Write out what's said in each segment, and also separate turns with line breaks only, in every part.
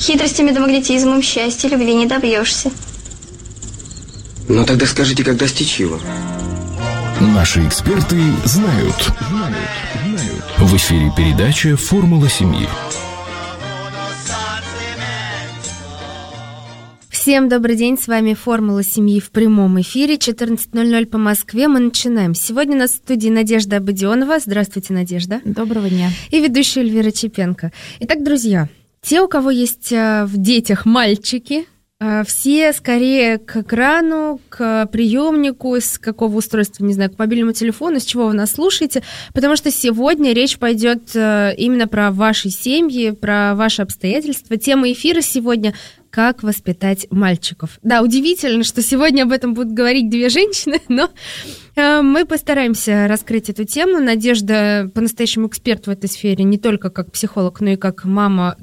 Хитростями да магнетизмом счастья, любви не добьешься.
Ну тогда скажите, как достичь его?
Наши эксперты знают. В эфире передача «Формула семьи».
Всем добрый день, с вами «Формула семьи» в прямом эфире, 14:00 по Москве. Мы начинаем. Сегодня у нас в студии Надежда Абадионова. Здравствуйте, Надежда.
Доброго дня.
И ведущая Эльвира Чепенко. Итак, друзья, те, у кого есть в детях мальчики, все скорее к экрану, к приемнику, с какого устройства, не знаю, к мобильному телефону, с чего вы нас слушаете, потому что сегодня речь пойдет именно про ваши семьи, про ваши обстоятельства. Тема эфира сегодня — «Как воспитать мальчиков». Да, удивительно, что сегодня об этом будут говорить две женщины, но мы постараемся раскрыть эту тему. Надежда по-настоящему эксперт в этой сфере, не только как психолог, но и как мама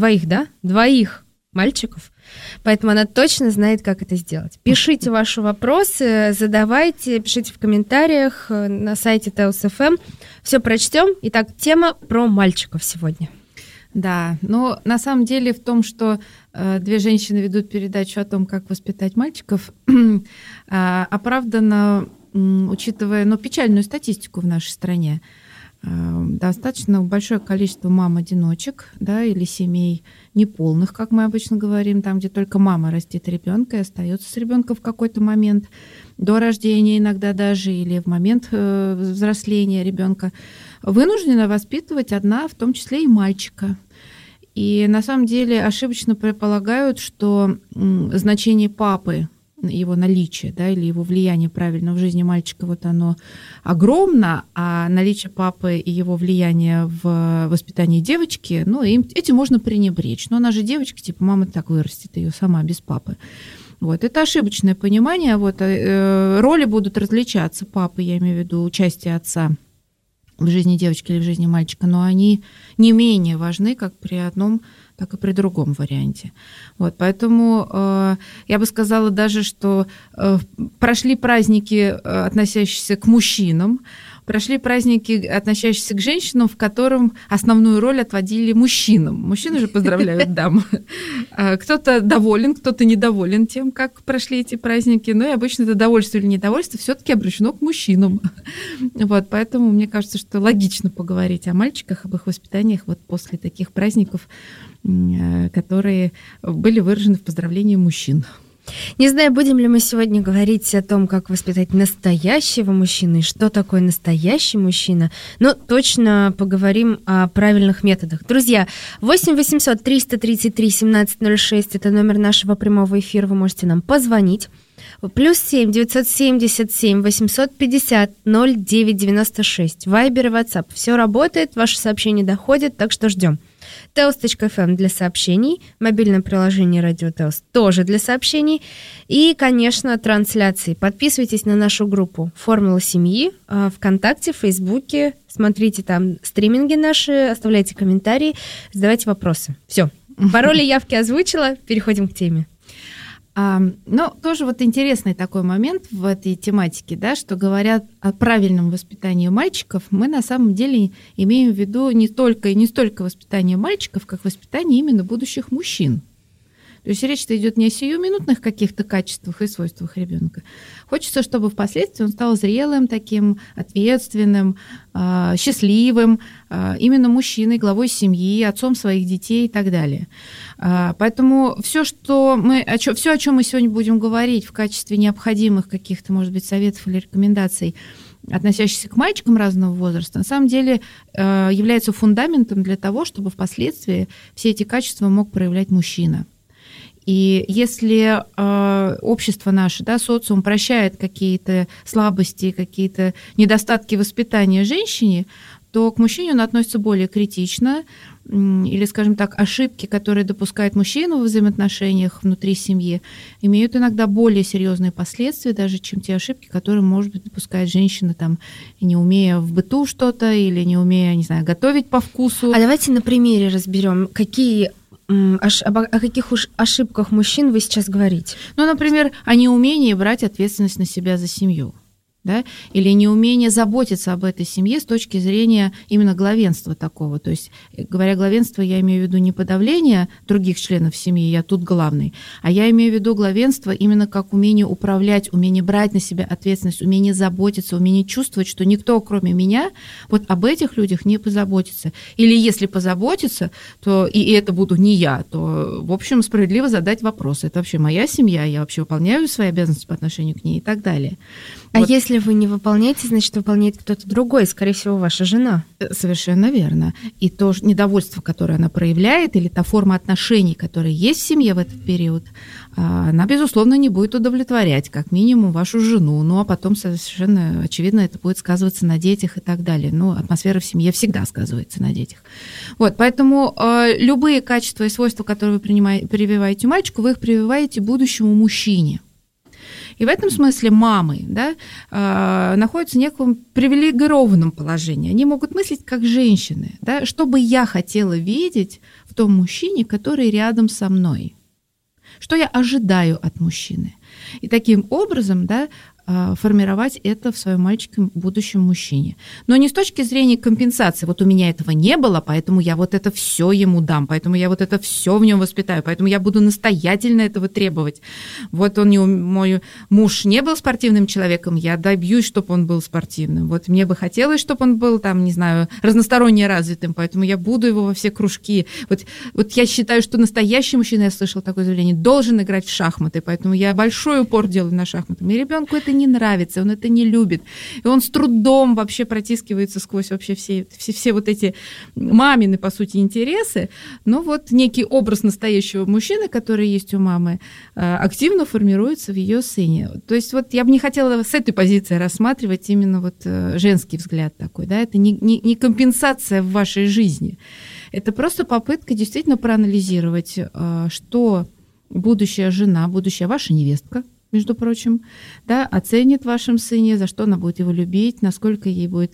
двоих мальчиков. Поэтому она точно знает, как это сделать. Пишите ваши вопросы, задавайте, пишите в комментариях на сайте Теос.ФМ. Все прочтем. Итак, тема про мальчиков сегодня.
Да, но на самом деле в том, что две женщины ведут передачу о том, как воспитать мальчиков, оправдано, учитывая печальную статистику в нашей стране. Достаточно большое количество мам-одиночек, да, или семей неполных, как мы обычно говорим, там, где только мама растит ребенка и остается с ребенком в какой-то момент, до рождения иногда даже, или в момент взросления ребенка, вынуждена воспитывать одна, в том числе и мальчика. И на самом деле ошибочно предполагают, что значение папы, его наличие, да, или его влияние правильно в жизни мальчика, вот оно огромно, а наличие папы и его влияние в воспитании девочки, этим можно пренебречь. Но она же девочка, типа мама так вырастет ее сама без папы. Вот, это ошибочное понимание. Вот, роли будут различаться, папы, я имею в виду участие отца в жизни девочки или в жизни мальчика, но они не менее важны как при одном, так и при другом варианте. Вот, поэтому я бы сказала даже, что прошли праздники, относящиеся к мужчинам, прошли праздники, относящиеся к женщинам, в котором основную роль отводили мужчинам. Мужчины же поздравляют дам. Кто-то доволен, кто-то недоволен тем, как прошли эти праздники. Но и обычно это довольство или недовольство все-таки обращено к мужчинам. Вот, поэтому мне кажется, что логично поговорить о мальчиках, об их воспитаниях вот после таких праздников, которые были выражены в поздравлении мужчин.
Не знаю, будем ли мы сегодня говорить о том, как воспитать настоящего мужчину и что такое настоящий мужчина, но точно поговорим о правильных методах. Друзья, 8 800 333 1706 – это номер нашего прямого эфира, вы можете нам позвонить. +7 977 850 0996. Вайбер и WhatsApp. Все работает, ваши сообщения доходят, так что ждем. Теос.ФМ для сообщений, мобильное приложение Радио Теос тоже для сообщений и, конечно, трансляции. Подписывайтесь на нашу группу «Формула семьи» ВКонтакте, в Фейсбуке, смотрите там стриминги наши, оставляйте комментарии, задавайте вопросы. Все, пароли, явки озвучила, переходим к теме.
Но тоже вот интересный такой момент в этой тематике, да, что говорят о правильном воспитании мальчиков, мы на самом деле имеем в виду не столько воспитание мальчиков, как воспитание именно будущих мужчин. То есть речь-то идет не о сиюминутных каких-то качествах и свойствах ребенка. Хочется, чтобы впоследствии он стал зрелым, таким ответственным, счастливым, именно мужчиной, главой семьи, отцом своих детей и так далее. Поэтому все, о чем мы сегодня будем говорить в качестве необходимых каких-то, может быть, советов или рекомендаций, относящихся к мальчикам разного возраста, на самом деле является фундаментом для того, чтобы впоследствии все эти качества мог проявлять мужчина. И если общество наше, да, социум прощает какие-то слабости, какие-то недостатки воспитания женщине, то к мужчине он относится более критично, или, скажем так, ошибки, которые допускает мужчина в взаимоотношениях внутри семьи, имеют иногда более серьезные последствия, даже чем те ошибки, которые, может быть, допускает женщина, там, не умея в быту что-то, или не умея, не знаю, готовить по вкусу.
А давайте на примере разберем, о каких уж ошибках мужчин вы сейчас говорите?
Например, о неумении брать ответственность на себя за семью. да, или неумение заботиться об этой семье с точки зрения именно главенства такого. То есть, говоря главенство, я имею в виду не подавление других членов семьи, я тут главный, а я имею в виду главенство именно как умение управлять, умение брать на себя ответственность, умение заботиться, умение чувствовать, что никто, кроме меня, вот об этих людях не позаботится. Или если позаботится, то и это буду не я, то, в общем, справедливо задать вопрос. Это вообще моя семья, я вообще выполняю свои обязанности по отношению к ней и так далее.
А
Вот.
если вы не выполняете, значит, выполняет кто-то другой, скорее всего, ваша жена.
Совершенно верно. И то недовольство, которое она проявляет, или та форма отношений, которая есть в семье в этот период, она, безусловно, не будет удовлетворять, как минимум, вашу жену. Ну, а потом совершенно очевидно это будет сказываться на детях и так далее. Ну, атмосфера в семье всегда сказывается на детях. Вот, поэтому любые качества и свойства, которые вы прививаете мальчику, вы их прививаете будущему мужчине. И в этом смысле мамы, да, находятся в неком привилегированном положении. Они могут мыслить как женщины. Да, что бы я хотела видеть в том мужчине, который рядом со мной? Что я ожидаю от мужчины? И таким образом, да, формировать это в своем мальчике, будущем мужчине. Но не с точки зрения компенсации. Вот у меня этого не было, поэтому я вот это все ему дам, поэтому я вот это все в нем воспитаю, поэтому я буду настоятельно этого требовать. Вот мой муж не был спортивным человеком, я добьюсь, чтобы он был спортивным. Вот мне бы хотелось, чтобы он был, там, не знаю, разносторонне развитым, поэтому я буду его во все кружки. Вот я считаю, что настоящий мужчина, я слышала такое заявление, должен играть в шахматы, поэтому я большой упор делаю на шахматы. И ребенку это не нравится, он это не любит. И он с трудом вообще протискивается сквозь вообще все вот эти мамины, по сути, интересы. Но вот некий образ настоящего мужчины, который есть у мамы, активно формируется в ее сыне. То есть вот я бы не хотела с этой позиции рассматривать именно вот женский взгляд такой. Да? Это не компенсация в вашей жизни. Это просто попытка действительно проанализировать, что будущая жена, будущая ваша невестка, между прочим, да, оценит в вашем сыне, за что она будет его любить, насколько ей будет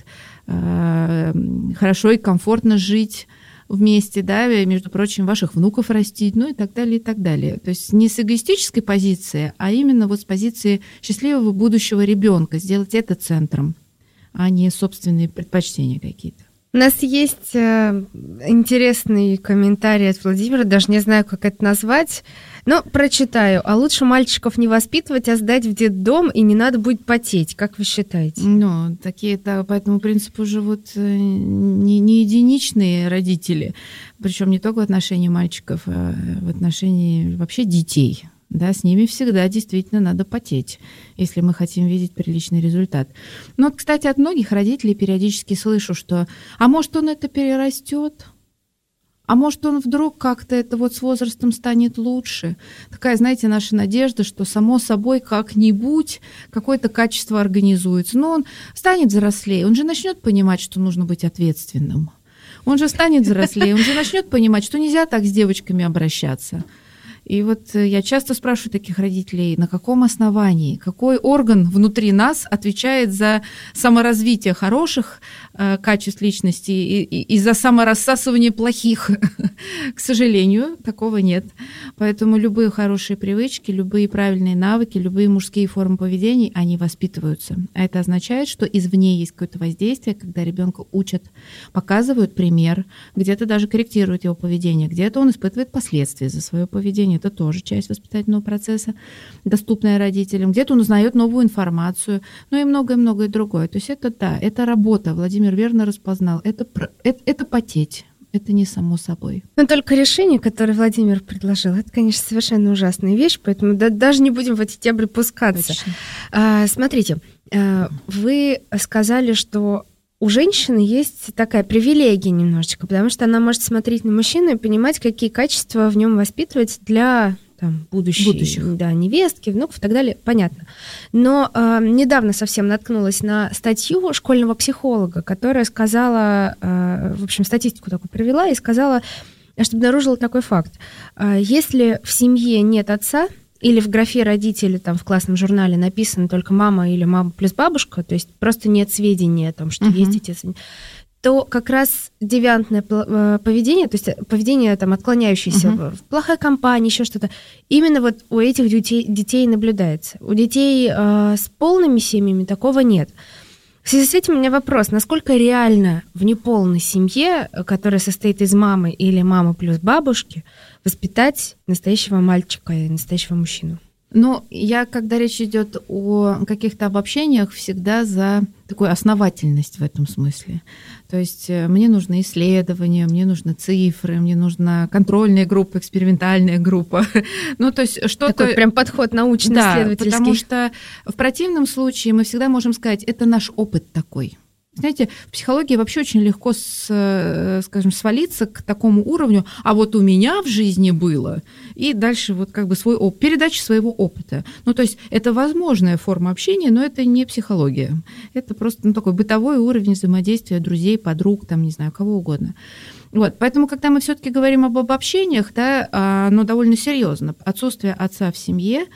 хорошо и комфортно жить вместе, да, между прочим, ваших внуков растить, ну и так далее, и так далее. То есть не с эгоистической позиции, а именно вот с позиции счастливого будущего ребенка, сделать это центром, а не собственные предпочтения какие-то.
У нас есть интересный комментарий от Владимира, даже не знаю, как это назвать, но прочитаю. А лучше мальчиков не воспитывать, а сдать в детдом, и не надо будет потеть. Как вы считаете?
Ну, такие-то по этому принципу живут не единичные родители, причем не только в отношении мальчиков, а в отношении вообще детей. Да, с ними всегда действительно надо потеть, если мы хотим видеть приличный результат. Но, кстати, от многих родителей периодически слышу, что «а может, он это перерастет? А может, он вдруг как-то это вот с возрастом станет лучше?» Такая, знаете, наша надежда, что само собой как-нибудь какое-то качество организуется. Но он станет взрослее, он же начнет понимать, что нужно быть ответственным. Он же станет взрослее, он же начнет понимать, что нельзя так с девочками обращаться. И вот я часто спрашиваю таких родителей, на каком основании, какой орган внутри нас отвечает за саморазвитие хороших качеств личности и за саморассасывание плохих. К сожалению, такого нет. Поэтому любые хорошие привычки, любые правильные навыки, любые мужские формы поведения, они воспитываются. А это означает, что извне есть какое-то воздействие, когда ребенка учат, показывают пример, где-то даже корректируют его поведение, где-то он испытывает последствия за свое поведение. Это тоже часть воспитательного процесса, доступная родителям. Где-то он узнает новую информацию, ну и многое-многое другое. То есть это, да, это работа. Владимир верно распознал. Это потеть. Это не само собой.
Но только решение, которое Владимир предложил, это, конечно, совершенно ужасная вещь, поэтому даже не будем в эти дебри пускаться. Смотрите, вы сказали, что у женщины есть такая привилегия немножечко, потому что она может смотреть на мужчину и понимать, какие качества в нем воспитывать для будущих, да, невестки, внуков и так далее, понятно. Но недавно совсем наткнулась на статью школьного психолога, которая сказала, в общем, статистику такую привела и сказала, что обнаружила такой факт. Если в семье нет отца, или в графе родители там в классном журнале написано только мама или мама плюс бабушка, то есть просто нет сведений о том, что есть отец, то как раз девиантное поведение, то есть поведение там отклоняющееся, плохая компания, еще что-то, именно вот у этих детей наблюдается. У детей с полными семьями такого нет. В связи с этим у меня вопрос, насколько реально в неполной семье, которая состоит из мамы или мамы плюс бабушки, воспитать настоящего мальчика и настоящего мужчину?
Но я, когда речь идет о каких-то обобщениях, всегда за такую основательность в этом смысле. То есть мне нужны исследования, мне нужны цифры, мне нужна контрольная группа, экспериментальная группа. Ну, то есть что-то...
Такой прям подход научно-исследовательский.
Да, потому что в противном случае мы всегда можем сказать, это наш опыт такой. Знаете, в психологии вообще очень легко, скажем, свалиться к такому уровню, а вот у меня в жизни было, и дальше вот как бы передача своего опыта. Ну, то есть это возможная форма общения, но это не психология. Это просто такой бытовой уровень взаимодействия друзей, подруг, там, не знаю, кого угодно. Вот, поэтому, когда мы все-таки говорим об обобщениях, да, оно довольно серьезно. Отсутствие отца в семье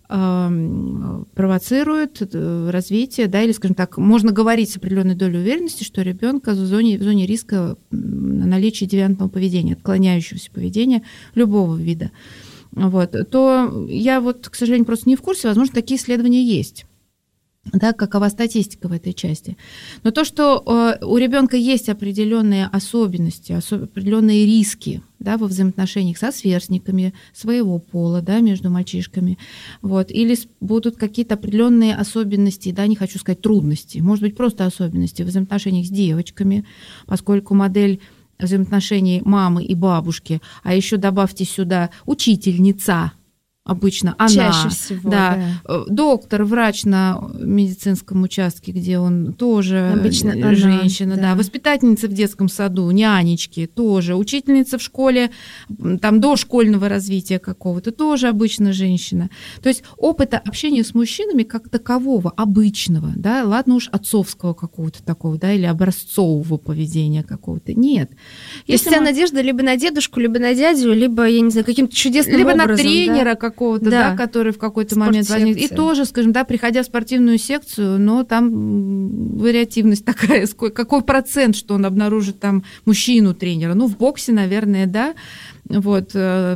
провоцирует развитие, да, или, скажем так, можно говорить с определенной долей уверенности, что ребенка в зоне риска наличия девиантного поведения, отклоняющегося поведения любого вида. Вот. То я вот, к сожалению, просто не в курсе, возможно, такие исследования есть. Да, какова статистика в этой части. Но то, что у ребенка есть определенные особенности, определенные риски, да, во взаимоотношениях со сверстниками своего пола, да, между мальчишками, вот, или будут какие-то определенные особенности, да, не хочу сказать трудности, может быть, просто особенности в взаимоотношениях с девочками, поскольку модель взаимоотношений мамы и бабушки, а еще добавьте сюда учительница, обычно она,
чаще всего,
да, доктор, врач на медицинском участке, где он тоже
обычно
женщина,
она,
да, воспитательница в детском саду, нянечки тоже, учительница в школе, там дошкольного развития какого-то, тоже обычно женщина. То есть опыта общения с мужчинами как такового, обычного, да, ладно уж отцовского какого-то такого, да, или образцового поведения какого-то, нет.
Если вся надежда либо на дедушку, либо на дядю, либо, я не знаю, каким-то чудесным
либо
образом,
на тренера,
да,
какого-то, да, который в какой-то момент возник. И тоже, скажем, да, приходя в спортивную секцию, но там вариативность такая, какой процент, что он обнаружит там мужчину-тренера. Ну, в боксе, наверное, да, вот,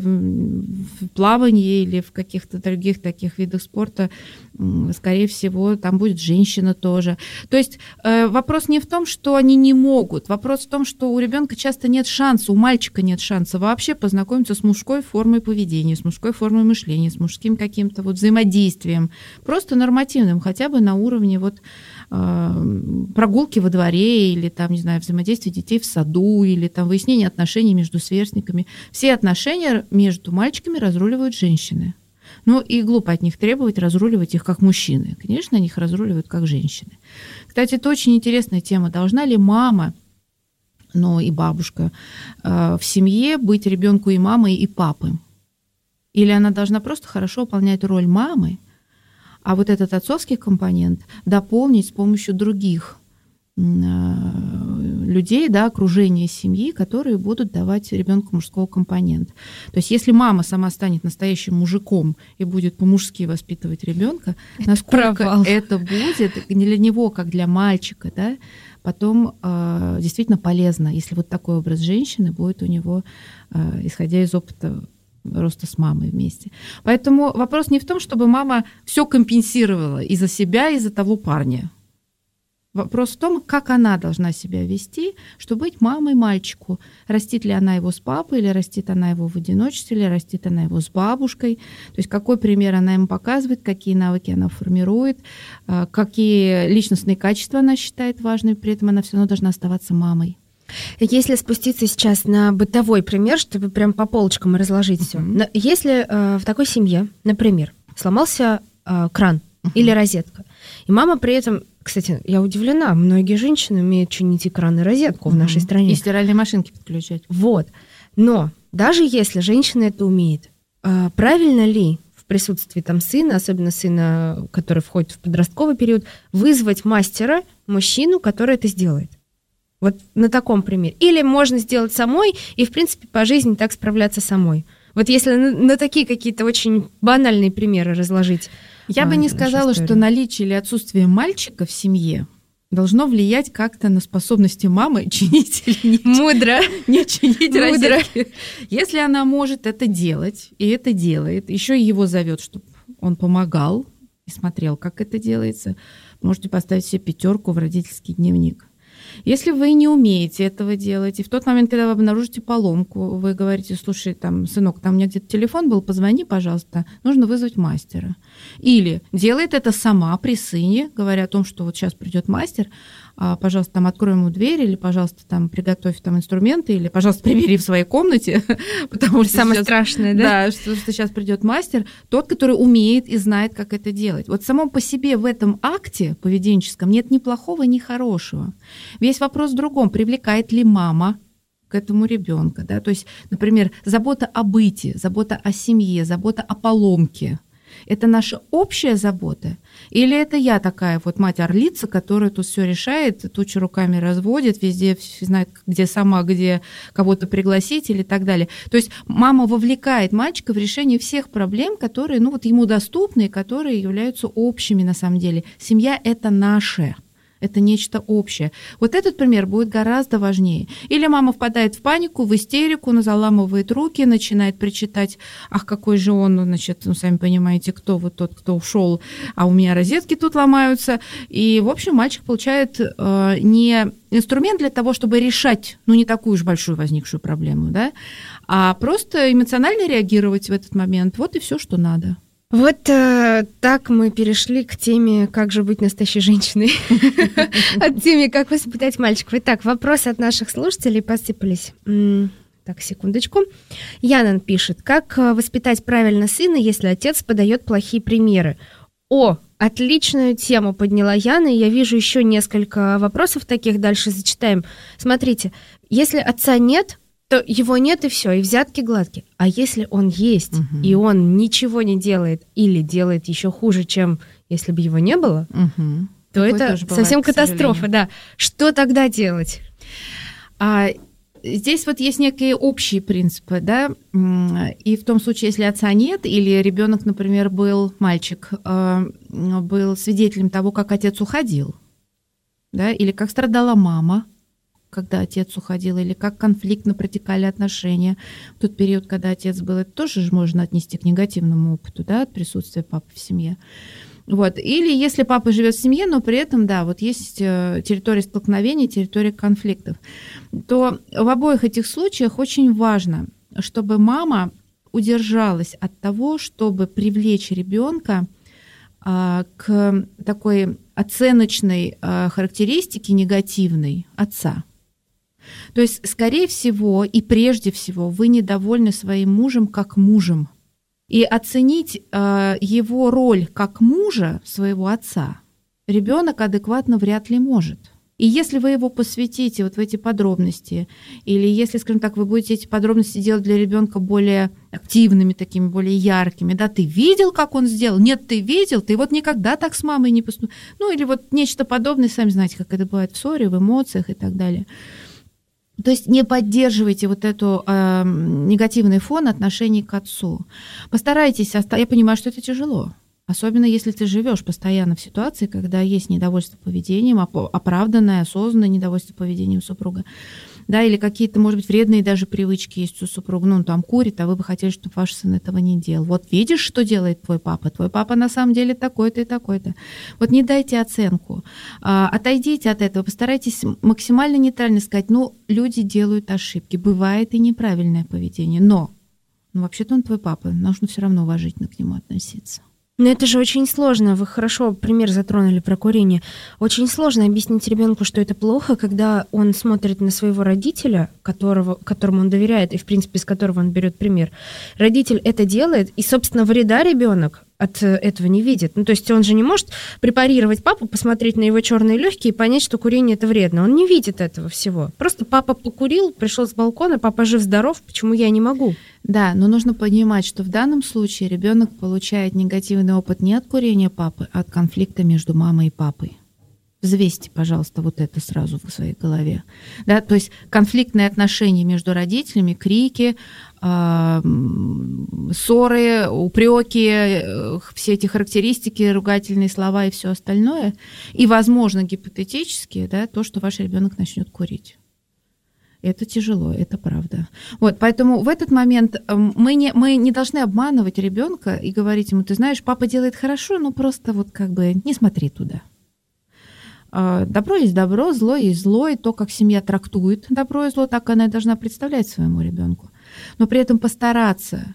в плавании или в каких-то других таких видах спорта, скорее всего, там будет женщина тоже. То есть вопрос не в том, что они не могут, вопрос в том, что у ребенка часто нет шанса, у мальчика нет шанса вообще познакомиться с мужской формой поведения, с мужской формой мышления, с мужским каким-то вот взаимодействием, просто нормативным, хотя бы на уровне вот прогулки во дворе или там, не знаю, взаимодействия детей в саду или там выяснение отношений между сверстниками. Все отношения между мальчиками разруливают женщины. Ну и глупо от них требовать разруливать их как мужчины. Конечно, они их разруливают как женщины. Кстати, это очень интересная тема. Должна ли мама, ну и бабушка в семье быть ребенку и мамой, и папой? Или она должна просто хорошо выполнять роль мамы, а вот этот отцовский компонент дополнить с помощью других людей, да, окружения семьи, которые будут давать ребенку мужского компонента. То есть если мама сама станет настоящим мужиком и будет по-мужски воспитывать ребенка, насколько это будет для него, как для мальчика, да, потом действительно полезно, если вот такой образ женщины будет у него, исходя из опыта роста с мамой вместе. Поэтому вопрос не в том, чтобы мама все компенсировала и за себя, и за того парня. Вопрос в том, как она должна себя вести, чтобы быть мамой мальчику. Растит ли она его с папой, или растит она его в одиночестве, или растит она его с бабушкой. То есть какой пример она ему показывает, какие навыки она формирует, какие личностные качества она считает важными, при этом она все равно должна оставаться мамой.
Если спуститься сейчас на бытовой пример, чтобы прям по полочкам разложить все. Если в такой семье, например, сломался кран или розетка, и мама при этом, кстати, я удивлена, многие женщины умеют чинить и кран, и розетку в нашей стране.
И стиральные машинки подключать.
Вот. Но даже если женщина это умеет, правильно ли в присутствии там сына, особенно сына, который входит в подростковый период, вызвать мастера, мужчину, который это сделает? Вот на таком примере. Или можно сделать самой и, в принципе, по жизни так справляться самой. Вот если на такие какие-то очень банальные примеры разложить.
Я бы не сказала, что наличие или отсутствие мальчика в семье должно влиять как-то на способности мамы чинить или не чинить розетки. Если она может это делать, и это делает, еще его зовет, чтобы он помогал и смотрел, как это делается, можете поставить себе 5 в родительский дневник. Если вы не умеете этого делать, и в тот момент, когда вы обнаружите поломку, вы говорите: слушай, там, сынок, там у меня где-то телефон был, позвони, пожалуйста, нужно вызвать мастера. Или делает это сама при сыне, говоря о том, что вот сейчас придет мастер, пожалуйста, там открой ему дверь, или, пожалуйста, там приготовь там инструменты, или, пожалуйста, прибери в своей комнате, потому что
самое
сейчас,
страшное, да?
Да, что сейчас придет мастер, тот, который умеет и знает, как это делать. Вот само по себе в этом акте поведенческом нет ни плохого, ни хорошего. Весь вопрос в другом: привлекает ли мама к этому ребенка, да? То есть, например, забота о быте, забота о семье, забота о поломке. Это наша общая забота? Или это я такая вот мать-орлица, которая тут все решает, тучу руками разводит, везде знает, где сама, где кого-то пригласить или так далее. То есть мама вовлекает мальчика в решение всех проблем, которые, ну, вот ему доступны и которые являются общими на самом деле. Семья – это наше. Это нечто общее. Вот этот пример будет гораздо важнее. Или мама впадает в панику, в истерику, заламывает руки, начинает причитать: ах, какой же он, значит, ну, сами понимаете, кто вот тот, кто ушел, а у меня розетки тут ломаются. И, в общем, мальчик получает не инструмент для того, чтобы решать, ну, не такую уж большую возникшую проблему, да, а просто эмоционально реагировать в этот момент. Вот и все, что надо.
Вот так мы перешли к теме «Как же быть настоящей женщиной?» от теме «Как воспитать мальчиков». Итак, вопросы от наших слушателей посыпались. Так, секундочку. Янан пишет: как воспитать правильно сына, если отец подает плохие примеры? Отличную тему подняла Яна, и я вижу еще несколько вопросов таких, дальше зачитаем. Смотрите, если отца нет, то его нет, и все, и взятки гладкие. А если он есть, и он ничего не делает или делает еще хуже, чем если бы его не было, то это совсем катастрофа, да. Что тогда делать?
Здесь вот есть некие общие принципы, да, и в том случае, если отца нет, или ребенок, например, мальчик, был свидетелем того, как отец уходил, да, или как страдала мама, когда отец уходил, или как конфликтно протекали отношения в тот период, когда отец был, это тоже можно отнести к негативному опыту, да, от присутствия папы в семье. Вот. Или если папа живет в семье, но при этом, да, вот есть территория столкновений, территория конфликтов, то в обоих этих случаях очень важно, чтобы мама удержалась от того, чтобы привлечь ребенка к такой оценочной характеристике негативной отца. То есть, скорее всего, и прежде всего, вы недовольны своим мужем как мужем. И оценить его роль как мужа своего отца ребенок адекватно вряд ли может. И если вы его посвятите вот в эти подробности, или если, скажем так, вы будете эти подробности делать для ребенка более активными, такими более яркими, да, ты видел, как он сделал? Нет, ты видел, ты вот никогда так с мамой не поступил. Ну, или вот нечто подобное, сами знаете, как это бывает в ссоре, в эмоциях и так далее. То есть не поддерживайте вот эту негативный фон отношений к отцу. Постарайтесь, я понимаю, что это тяжело, особенно если ты живешь постоянно в ситуации, когда есть недовольство поведением, оправданное, осознанное недовольство поведением супруга, да, или какие-то, может быть, вредные даже привычки есть у супруга, ну, он там курит, а вы бы хотели, чтобы ваш сын этого не делал. Вот видишь, что делает твой папа? Твой папа на самом деле такой-то и такой-то. Вот не дайте оценку, отойдите от этого, постарайтесь максимально нейтрально сказать: ну, люди делают ошибки, бывает и неправильное поведение, но вообще-то он твой папа, нужно все равно уважительно к нему относиться.
Но это же очень сложно. Вы хорошо пример затронули про курение. Очень сложно объяснить ребенку, что это плохо, когда он смотрит на своего родителя, которому он доверяет, и, в принципе, с которого он берет пример. Родитель это делает, и, собственно, вреда ребенок от этого не видит. Ну, то есть он же не может препарировать папу, посмотреть на его черные легкие и понять, что курение это вредно. Он не видит этого всего. Просто папа покурил, пришел с балкона, папа жив-здоров, почему я не могу?
Да, но нужно понимать, что в данном случае ребенок получает негативный опыт не от курения папы, а от конфликта между мамой и папой. Взвесьте, пожалуйста, вот это сразу в своей голове. Да, то есть конфликтные отношения между родителями, крики, ссоры, упреки, все эти характеристики, ругательные слова и все остальное. И, возможно, гипотетически, да, то, что ваш ребенок начнет курить. Это тяжело, это правда. Вот, поэтому в этот момент мы не должны обманывать ребенка и говорить ему: ты знаешь, папа делает хорошо, но просто вот как бы не смотри туда. Добро есть добро, зло есть зло, и то, как семья трактует добро и зло, так она и должна представлять своему ребенку. Но при этом постараться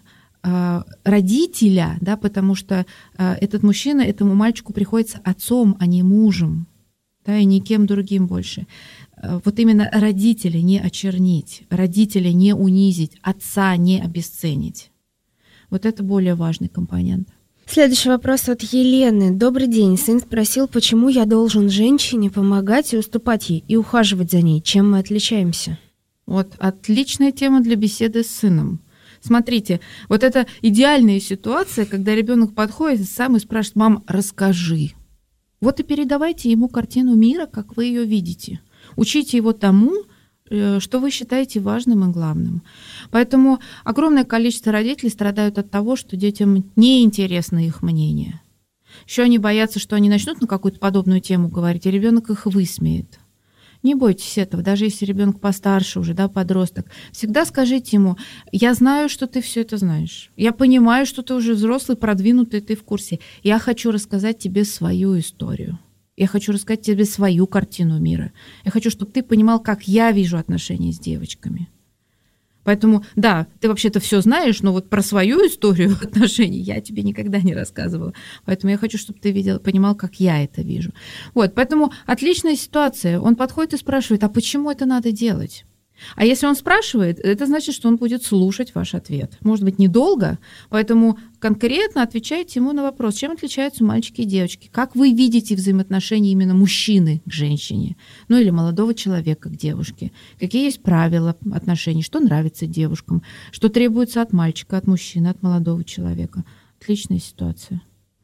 родителя, да, потому что этот мужчина этому мальчику приходится отцом, а не мужем, да, и никем другим больше. Вот именно родителя не очернить, родителя не унизить, отца не обесценить. Вот это более важный компонент.
Следующий вопрос от Елены. Добрый день. Сын спросил, почему я должен женщине помогать и уступать ей, и ухаживать за ней. Чем мы отличаемся?
Вот отличная тема для беседы с сыном. Смотрите, вот это идеальная ситуация, когда ребенок подходит сам и спрашивает: мам, расскажи. Вот и передавайте ему картину мира, как вы ее видите. Учите его тому, что вы считаете важным и главным. Поэтому огромное количество родителей страдают от того, что детям неинтересно их мнение. Еще они боятся, что они начнут на какую-то подобную тему говорить, и ребенок их высмеет. Не бойтесь этого, даже если ребенок постарше уже, да, подросток. Всегда скажите ему: я знаю, что ты все это знаешь. Я понимаю, что ты уже взрослый, продвинутый, ты в курсе. Я хочу рассказать тебе свою историю. Я хочу рассказать тебе свою картину мира. Я хочу, чтобы ты понимал, как я вижу отношения с девочками. Поэтому, да, ты вообще-то все знаешь, но вот про свою историю отношений я тебе никогда не рассказывала. Поэтому я хочу, чтобы ты понимал, как я это вижу. Вот, поэтому отличная ситуация. Он подходит и спрашивает: а почему это надо делать? А если он спрашивает, это значит, что он будет слушать ваш ответ. Может быть, недолго, поэтому конкретно отвечайте ему на вопрос: чем отличаются мальчики и девочки? Как вы видите взаимоотношения именно мужчины к женщине? Ну или молодого человека к девушке? Какие есть правила отношений? Что нравится девушкам? Что требуется от мальчика, от мужчины, от молодого человека? Отличная ситуация.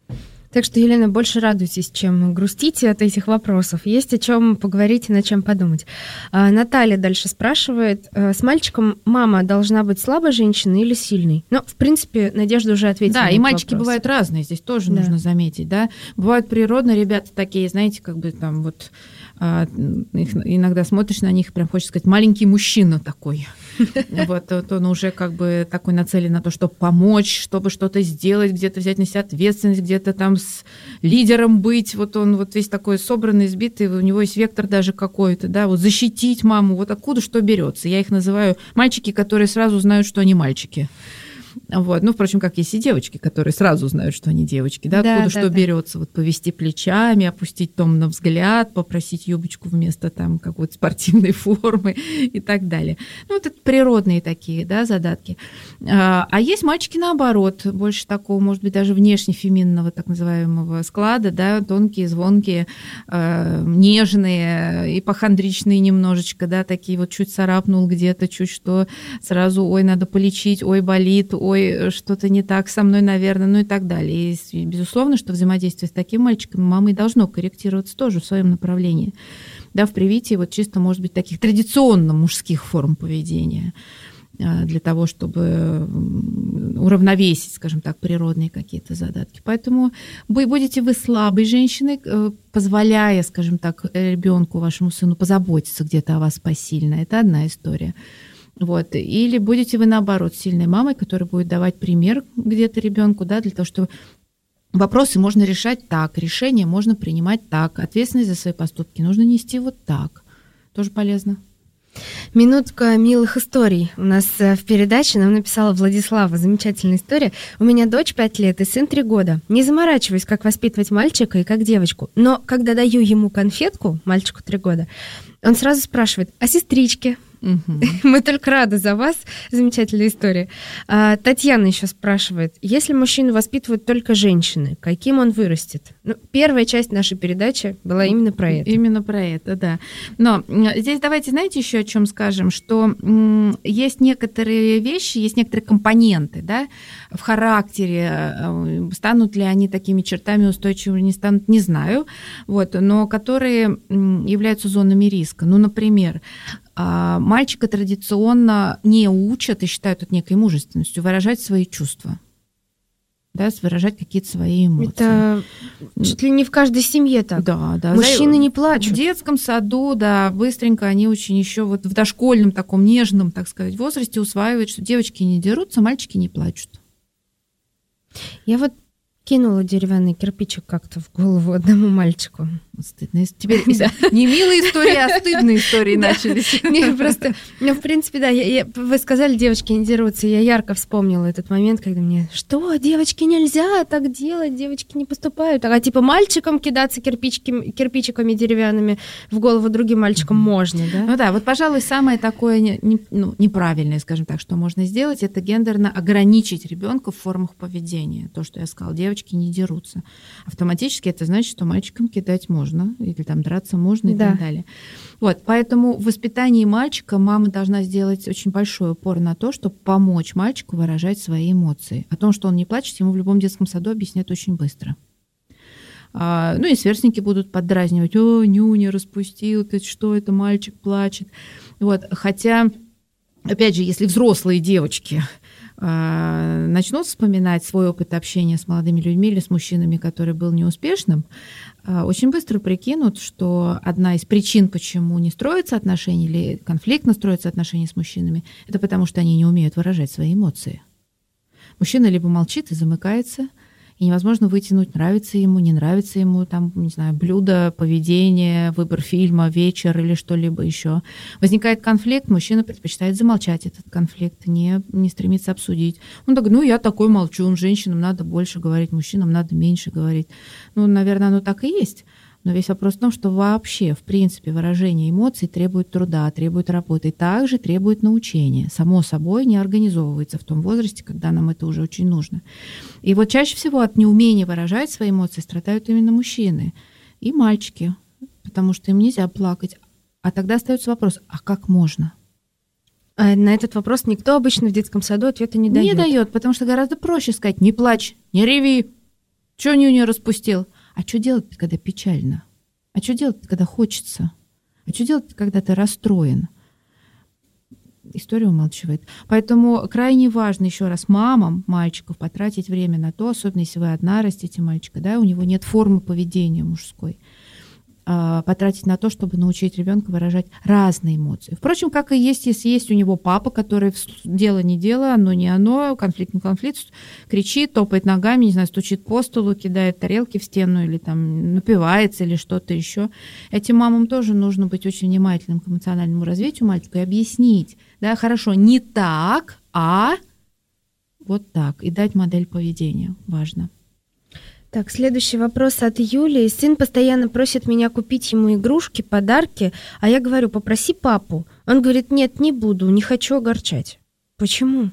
Так что, Елена, больше радуйтесь, чем грустите от этих вопросов. Есть о чем поговорить и над чем подумать. Наталья дальше спрашивает: с мальчиком мама должна быть слабой женщиной или сильной? Ну, в принципе, Надежда уже ответила.
Да,
на
и
этот
мальчики
вопрос.
бывают разные, здесь тоже нужно заметить, да. Бывают природно ребята такие, знаете, как бы там вот иногда смотришь на них, прям хочется сказать: маленький мужчина такой. Вот он уже как бы такой нацелен на то, чтобы помочь, чтобы что-то сделать, где-то взять на себя ответственность, где-то там с лидером быть. Вот он вот весь такой собранный, сбитый, у него есть вектор даже какой-то, да, вот защитить маму. Вот откуда что берется. Я их называю мальчики, которые сразу знают, что они мальчики. Вот. Ну, впрочем, как есть и девочки, которые сразу знают, что они девочки, да, откуда что берется, вот повести плечами, опустить томно взгляд, попросить юбочку вместо там какой-то спортивной формы и так далее. Ну, вот это природные такие, да, задатки. А есть мальчики наоборот, больше такого, может быть, даже внешне феминного так называемого склада, да, тонкие, звонкие, нежные, ипохондричные немножечко, да, такие вот чуть царапнул где-то, чуть что, сразу: ой, надо полечить, ой, болит, ой, что-то не так со мной, наверное, ну и так далее. И, безусловно, что взаимодействие с таким мальчиком мамой должно корректироваться тоже в своем направлении. Да, в привитии вот чисто, может быть, таких традиционно мужских форм поведения для того, чтобы уравновесить, скажем так, природные какие-то задатки. Поэтому будете вы слабой женщиной, позволяя, скажем так, ребенку, вашему сыну позаботиться где-то о вас посильно. Это одна история. Вот. Или будете вы, наоборот, сильной мамой, которая будет давать пример где-то ребенку, да, для того, чтобы вопросы можно решать так, решения можно принимать так, ответственность за свои поступки нужно нести вот так. Тоже полезно.
Минутка милых историй. У нас в передаче нам написала Владислава замечательная история. У меня дочь 5 лет и сын 3 года. Не заморачиваюсь, как воспитывать мальчика и как девочку. Но когда даю ему конфетку, мальчику 3 года, он сразу спрашивает: а сестрички? Мы только рады за вас. Замечательная история. Татьяна еще спрашивает: если мужчину воспитывают только женщины, каким он вырастет? Ну, первая часть нашей передачи была именно про это.
Именно про это, да. Но здесь давайте, знаете, еще о чем скажем, что есть некоторые вещи, есть некоторые компоненты, да, в характере. Станут ли они такими чертами устойчивыми, не станут, не знаю. Вот, но которые являются зонами риска. Ну, например, Мальчика традиционно не учат и считают это некой мужественностью выражать свои чувства. Да, выражать какие-то свои эмоции.
Это чуть ли не в каждой семье так.
Да.
Мужчины не плачут.
В детском саду, да, быстренько они очень еще вот в дошкольном таком нежном, так сказать, возрасте усваивают, что девочки не дерутся, мальчики не плачут.
Я вот кинула деревянный кирпичик как-то в голову одному мальчику.
Стыдно. Теперь не милые истории, а стыдные истории начались.
Не, просто, ну, в принципе, да, вы сказали, девочки не дерутся, я ярко вспомнила этот момент, когда мне, что, девочки нельзя так делать, девочки не поступают, а типа мальчикам кидаться кирпичиками деревянными в голову другим мальчикам можно, да?
Ну да, вот, пожалуй, самое такое неправильное, скажем так, что можно сделать, это гендерно ограничить ребенка в формах поведения. То, что я сказала, девочки не дерутся. Автоматически это значит, что мальчикам кидать можно, или там драться можно и так далее. Вот, поэтому в воспитании мальчика мама должна сделать очень большой упор на то, чтобы помочь мальчику выражать свои эмоции. О том, что он не плачет, ему в любом детском саду объяснят очень быстро. Ну и сверстники будут поддразнивать: «О, нюня распустил, ты что, это мальчик плачет». Вот, хотя, опять же, если взрослые девочки начнут вспоминать свой опыт общения с молодыми людьми или с мужчинами, который был неуспешным, очень быстро прикинут, что одна из причин, почему не строятся отношения или конфликтно строятся отношения с мужчинами, это потому, что они не умеют выражать свои эмоции. Мужчина либо молчит и замыкается, и невозможно вытянуть, нравится ему, не нравится ему, там, не знаю, блюдо, поведение, выбор фильма, вечер или что-либо еще. Возникает конфликт, мужчина предпочитает замолчать этот конфликт, не стремится обсудить. Он такой: ну, я такой молчун, женщинам надо больше говорить, мужчинам надо меньше говорить. Ну, наверное, оно так и есть. Но весь вопрос в том, что вообще, в принципе, выражение эмоций требует труда, требует работы, и также требует научения. Само собой не организовывается в том возрасте, когда нам это уже очень нужно. И вот чаще всего от неумения выражать свои эмоции страдают именно мужчины и мальчики, потому что им нельзя плакать. А тогда остается вопрос: а как можно?
А на этот вопрос никто обычно в детском саду ответа не дает.
Не дает, потому что гораздо проще сказать: не плачь, не реви, чё нюню распустил. А что делать, когда печально? А что делать, когда хочется? А что делать, когда ты расстроен? История умалчивает. Поэтому крайне важно еще раз мамам мальчиков потратить время на то, особенно если вы одна растите мальчика, да, у него нет формы поведения мужской, потратить на то, чтобы научить ребенка выражать разные эмоции. Впрочем, как и есть, если есть у него папа, который дело не дело, оно не оно, конфликт не конфликт, кричит, топает ногами, не знаю, стучит по столу, кидает тарелки в стену или там напивается или что-то еще. Этим мамам тоже нужно быть очень внимательным к эмоциональному развитию мальчика и объяснить, да, хорошо, не так, а вот так, и дать модель поведения. Важно.
Так, следующий вопрос от Юлии. Сын постоянно просит меня купить ему игрушки, подарки, а я говорю: попроси папу. Он говорит: нет, не буду, не хочу огорчать. Почему?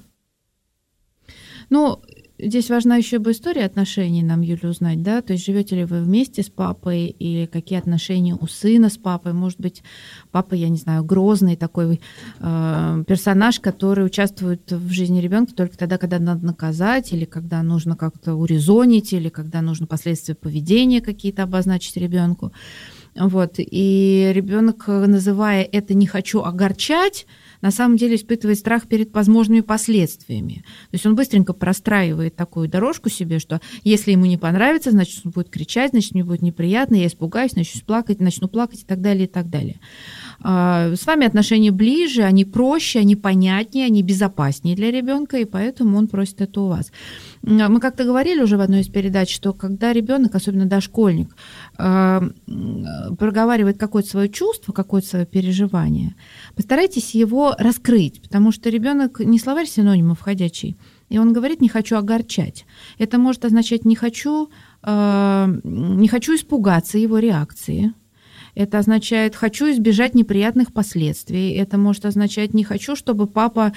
Ну, здесь важна еще бы история отношений нам, Юля, узнать, да, то есть живете ли вы вместе с папой, или какие отношения у сына с папой. Может быть, папа, я не знаю, грозный такой персонаж, который участвует в жизни ребенка только тогда, когда надо наказать, или когда нужно как-то урезонить, или когда нужно последствия поведения какие-то обозначить ребенку. Вот. И ребенок, называя это «не хочу огорчать», на самом деле испытывает страх перед возможными последствиями. То есть он быстренько простраивает такую дорожку себе, что если ему не понравится, значит, он будет кричать, значит, мне будет неприятно, я испугаюсь, начну плакать и так далее, и так далее. С вами отношения ближе, они проще, они понятнее, они безопаснее для ребенка, и поэтому он просит это у вас. Мы как-то говорили уже в одной из передач, что когда ребенок, особенно дошкольник, проговаривает какое-то свое чувство, какое-то свое переживание, постарайтесь его раскрыть, потому что ребенок не словарь синонимов ходячий, и он говорит: не хочу огорчать. Это может означать не хочу испугаться его реакции. Это означает хочу избежать неприятных последствий. Это может означать не хочу, чтобы папа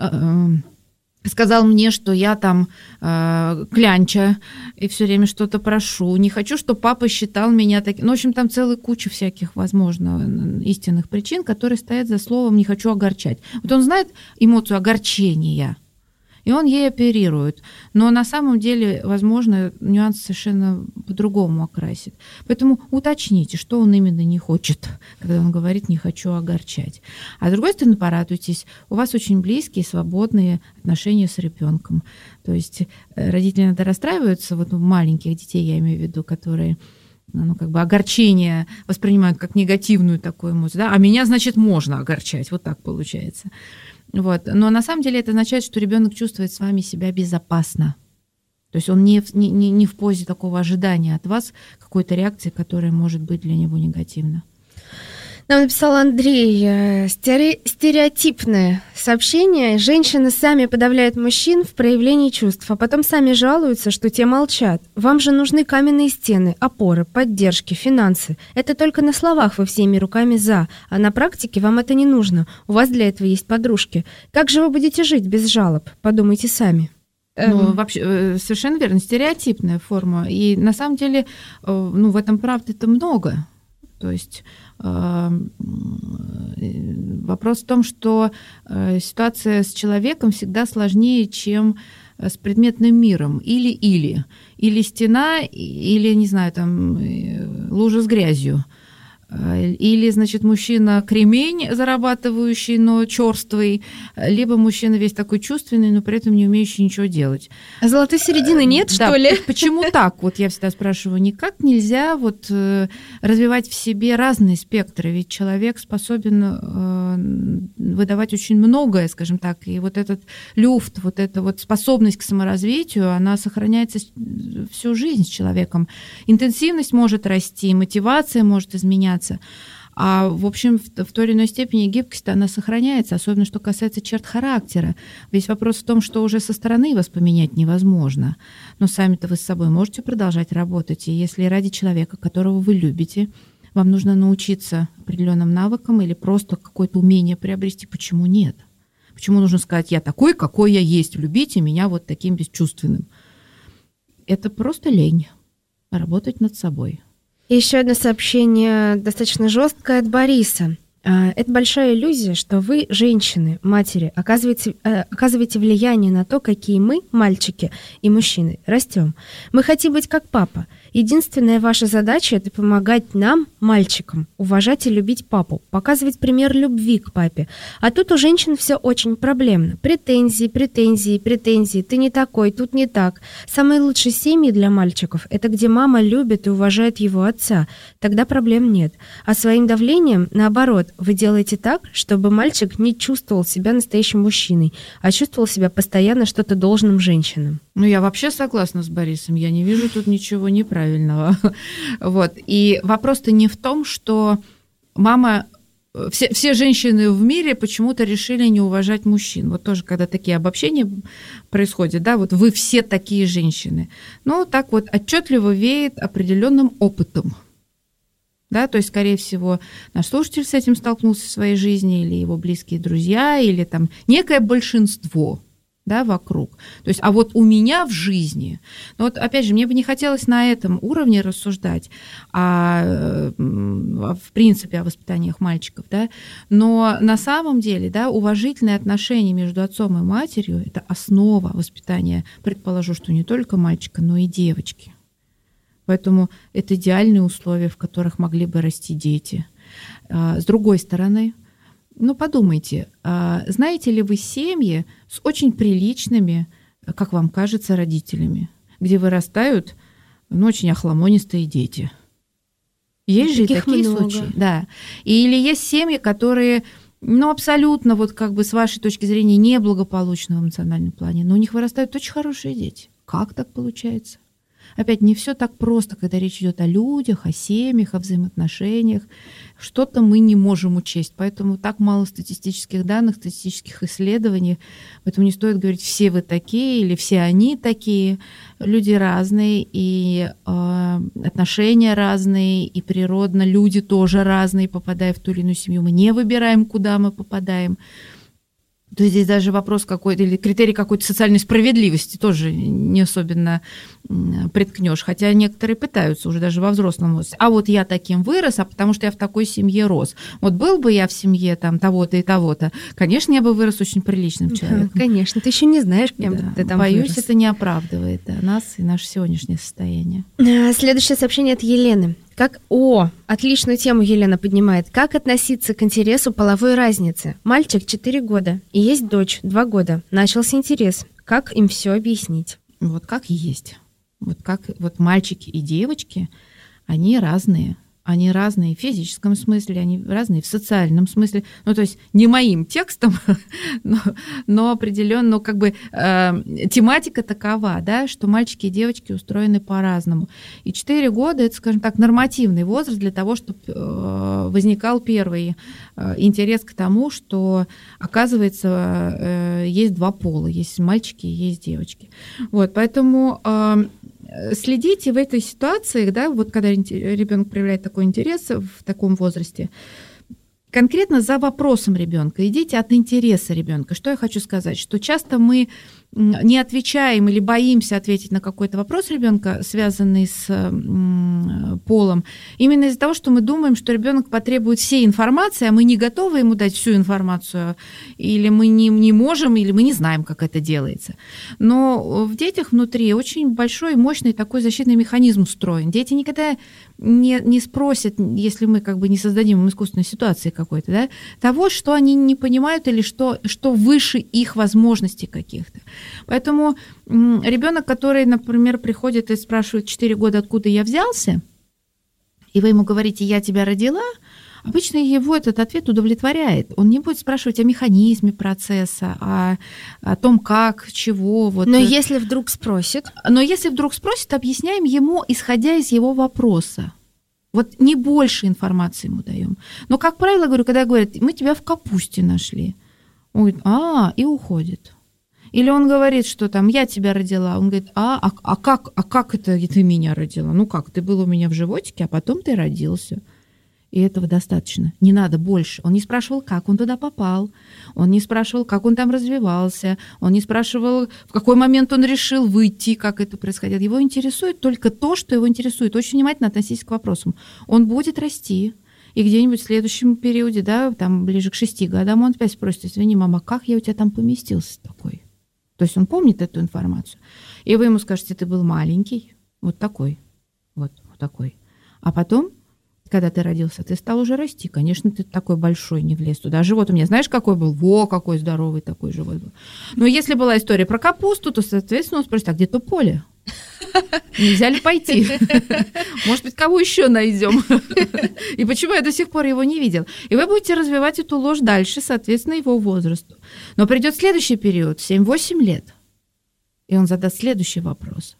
сказал мне, что я там клянча и все время что-то прошу. Не хочу, чтобы папа считал меня таким. Ну, в общем, там целая куча всяких, возможно, истинных причин, которые стоят за словом «не хочу огорчать». Вот он знает эмоцию огорчения, и он ей оперирует. Но на самом деле, возможно, нюанс совершенно по-другому окрасит. Поэтому уточните, что он именно не хочет, когда он говорит «не хочу огорчать». А с другой стороны, порадуйтесь, у вас очень близкие, свободные отношения с ребенком. То есть родители иногда расстраиваются, вот маленьких детей я имею в виду, которые огорчение воспринимают как негативную такую эмоцию, да? А меня, значит, можно огорчать, вот так получается. Вот. Но на самом деле это означает, что ребенок чувствует с вами себя безопасно. То есть он не в позе такого ожидания от вас какой-то реакции, которая может быть для него негативна.
Нам написал Андрей, стереотипное сообщение. Женщины сами подавляют мужчин в проявлении чувств, а потом сами жалуются, что те молчат. Вам же нужны каменные стены, опоры, поддержки, финансы. Это только на словах вы всеми руками за, а на практике вам это не нужно. У вас для этого есть подружки. Как же вы будете жить без жалоб? Подумайте сами.
Ну, вообще, совершенно верно, стереотипная форма. И на самом деле, в этом правды-то много. То есть вопрос в том, что ситуация с человеком всегда сложнее, чем с предметным миром. Или стена, или, не знаю, там, лужа с грязью. Или, значит, мужчина кремень зарабатывающий, но черствый, либо мужчина весь такой чувственный, но при этом не умеющий ничего делать.
А золотой середины нет,
да,
что ли?
Почему так? Вот я всегда спрашиваю, никак нельзя развивать в себе разные спектры, ведь человек способен выдавать очень многое, скажем так, и вот этот люфт, вот эта вот способность к саморазвитию, она сохраняется всю жизнь с человеком. Интенсивность может расти, мотивация может изменяться. А, в общем, в той или иной степени гибкость, она сохраняется, особенно что касается черт характера. Весь вопрос в том, что уже со стороны вас поменять невозможно. Но сами-то вы с собой можете продолжать работать. И если ради человека, которого вы любите, вам нужно научиться определенным навыкам или просто какое-то умение приобрести, почему нет? Почему нужно сказать, я такой, какой я есть, любите меня вот таким бесчувственным? Это просто лень. Работать над собой.
Еще одно сообщение достаточно жесткое от Бориса. Это большая иллюзия, что вы, женщины, матери, оказываете влияние на то, какие мы, мальчики и мужчины, растем. Мы хотим быть как папа. Единственная ваша задача – это помогать нам, мальчикам, уважать и любить папу, показывать пример любви к папе. А тут у женщин все очень проблемно. Претензии, ты не такой, тут не так. Самые лучшие семьи для мальчиков – это где мама любит и уважает его отца. Тогда проблем нет. А своим давлением, наоборот, вы делаете так, чтобы мальчик не чувствовал себя настоящим мужчиной, а чувствовал себя постоянно что-то должным женщинам.
Ну, я вообще согласна с Борисом. Я не вижу тут ничего неправильного. Вот. И вопрос-то не в том, что все женщины в мире почему-то решили не уважать мужчин. Вот тоже, когда такие обобщения происходят, да, вот вы все такие женщины. Ну, так вот отчетливо веет определенным опытом. Да, то есть, скорее всего, наш слушатель с этим столкнулся в своей жизни, или его близкие друзья, или там некое большинство, да, вокруг. То есть, а вот у меня в жизни, ну вот опять же, мне бы не хотелось на этом уровне рассуждать, в принципе, о воспитаниях мальчиков, да, но на самом деле, да, уважительные отношения между отцом и матерью – это основа воспитания, предположу, что не только мальчика, но и девочки. Поэтому это идеальные условия, в которых могли бы расти дети. С другой стороны, ну подумайте, знаете ли вы семьи с очень приличными, как вам кажется, родителями, где вырастают очень охламонистые дети? Есть же и такие случаи. Да. Или есть семьи, которые, абсолютно, вот как бы с вашей точки зрения, неблагополучны в эмоциональном плане, но у них вырастают очень хорошие дети. Как так получается? Опять, не все так просто, когда речь идет о людях, о семьях, о взаимоотношениях. Что-то мы не можем учесть, поэтому так мало статистических данных, статистических исследований. Поэтому не стоит говорить, все вы такие или все они такие. Люди разные, и отношения разные, и природно люди тоже разные, попадая в ту или иную семью. Мы не выбираем, куда мы попадаем. То есть здесь даже вопрос какой-то, или критерий какой-то социальной справедливости тоже не особенно приткнешь. Хотя некоторые пытаются уже даже во взрослом возрасте. А вот я таким вырос, а потому что я в такой семье рос. Вот был бы я в семье там того-то и того-то, конечно, я бы вырос очень приличным человеком.
Конечно, ты еще не знаешь, кем ты там
Боюсь,
вырос.
это не оправдывает нас и наше сегодняшнее состояние.
Следующее сообщение от Елены. Отличную тему Елена поднимает. Как относиться к интересу половой разницы? Мальчик 4 года, и есть дочь 2 года. Начался интерес. Как им все объяснить?
Вот как есть. Вот мальчики и девочки, они разные. Они разные в физическом смысле, они разные в социальном смысле. Ну, то есть не моим текстом, но определенно, тематика такова, да, что мальчики и девочки устроены по-разному. И 4 года – это, скажем так, нормативный возраст для того, чтобы возникал первый интерес к тому, что, оказывается, есть 2 пола, есть мальчики и есть девочки. Вот, поэтому следите в этой ситуации, да, вот когда ребенок проявляет такой интерес в таком возрасте, конкретно за вопросом ребенка, идите от интереса ребенка. Что я хочу сказать? Что часто мы не отвечаем или боимся ответить на какой-то вопрос ребенка, связанный с полом, именно из-за того, что мы думаем, что ребенок потребует всей информации, а мы не готовы ему дать всю информацию, или мы не можем, или мы не знаем, как это делается. Но в детях внутри очень большой, мощный такой защитный механизм устроен. Дети никогда не спросят, если мы не создадим им искусственной ситуации какой-то, да, того, что они не понимают или что выше их возможностей каких-то. Поэтому ребенок, который, например, приходит и спрашивает 4 года, откуда я взялся, и вы ему говорите, я тебя родила, обычно его этот ответ удовлетворяет. Он не будет спрашивать о механизме процесса, о том, как, чего.
Но если вдруг спросит?
Объясняем ему, исходя из его вопроса. Вот не больше информации ему даем. Но, как правило, говорю, когда говорят, мы тебя в капусте нашли, он говорит, и уходит. Или он говорит, что там я тебя родила, он говорит, как это ты меня родила? Ну как, ты был у меня в животике, а потом ты родился. И этого достаточно. Не надо больше. Он не спрашивал, как он туда попал. Он не спрашивал, как он там развивался. Он не спрашивал, в какой момент он решил выйти, как это происходило. Его интересует только то, что его интересует. Очень внимательно относитесь к вопросам. Он будет расти. И где-нибудь в следующем периоде, да, там ближе к 6 годам, он опять спросит, извини, мама, как я у тебя там поместился такой? То есть он помнит эту информацию. И вы ему скажете, ты был маленький, вот такой, вот такой. А потом, когда ты родился, ты стал уже расти. Конечно, ты такой большой, не влез туда. А живот у меня, знаешь, какой был? Какой здоровый такой живот был. Но если была история про капусту, то, соответственно, он спросит, а где то поле? Нельзя ли пойти? Может быть, кого еще найдем? И почему я до сих пор его не видел? И вы будете развивать эту ложь дальше, соответственно, его возрасту. Но придет следующий период, 7-8 лет, и он задаст следующий вопрос.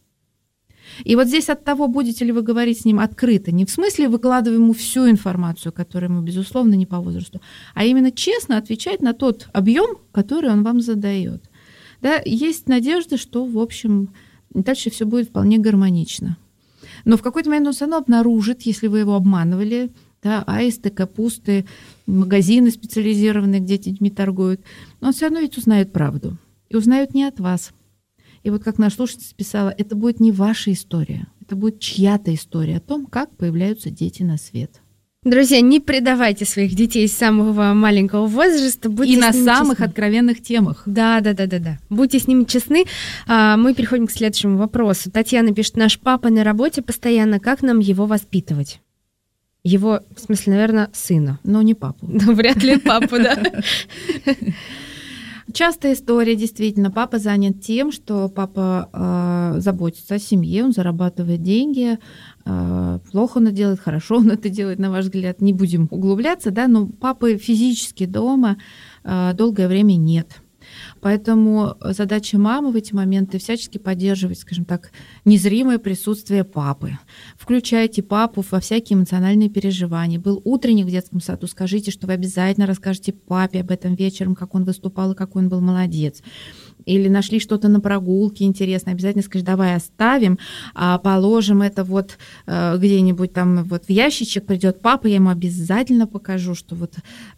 И вот здесь от того, будете ли вы говорить с ним открыто, не в смысле выкладываем ему всю информацию, которая ему, безусловно, не по возрасту, а именно честно отвечать на тот объем, который он вам задает. Да, есть надежда, что, в общем, дальше все будет вполне гармонично. Но в какой-то момент он все равно обнаружит, если вы его обманывали, да, аисты, капусты, магазины специализированные, где детьми торгуют, но он все равно ведь узнает правду. И узнает не от вас. И вот как наша слушательница писала, это будет не ваша история, это будет чья-то история о том, как появляются дети на свет.
Друзья, не предавайте своих детей с самого маленького возраста. Будьте
и на самых
честны.
Откровенных темах.
Да. Будьте с ними честны. Мы переходим к следующему вопросу. Татьяна пишет, наш папа на работе постоянно, как нам его воспитывать? Его, в смысле, наверное, сына.
Но не папу.
Ну, вряд ли папу, да.
Частая история, действительно. Папа занят тем, что папа заботится о семье, он зарабатывает деньги. Плохо он это делает, хорошо он это делает, на ваш взгляд. Не будем углубляться, да, но папы физически дома долгое время нет. Поэтому задача мамы в эти моменты всячески поддерживать, скажем так, незримое присутствие папы. Включайте папу во всякие эмоциональные переживания. Был утренник в детском саду, скажите, что вы обязательно расскажете папе об этом вечером, как он выступал и какой он был молодец. или нашли что-то на прогулке интересное, обязательно скажешь, давай оставим, а положим это вот где-нибудь там вот в ящичек, придет папа, я ему обязательно покажу, что вот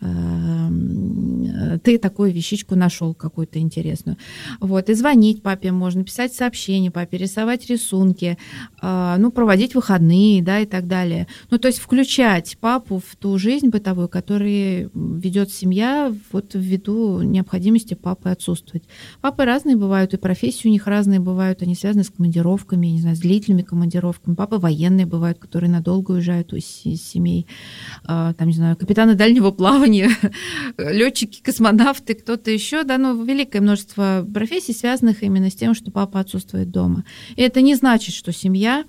ты такую вещичку нашел какую-то интересную. Вот, и звонить папе можно, писать сообщения папе, рисовать рисунки, проводить выходные, да, и так далее. Ну, то есть включать папу в ту жизнь бытовую, которую ведет семья вот ввиду необходимости папы отсутствовать. Папы разные бывают, и профессии у них разные бывают, они связаны с командировками, не знаю, с длительными командировками. Папы военные бывают, которые надолго уезжают из семей. Там, не знаю, капитаны дальнего плавания, летчики, космонавты, кто-то еще, да, великое множество профессий, связанных именно с тем, что папа отсутствует дома. И это не значит, что семья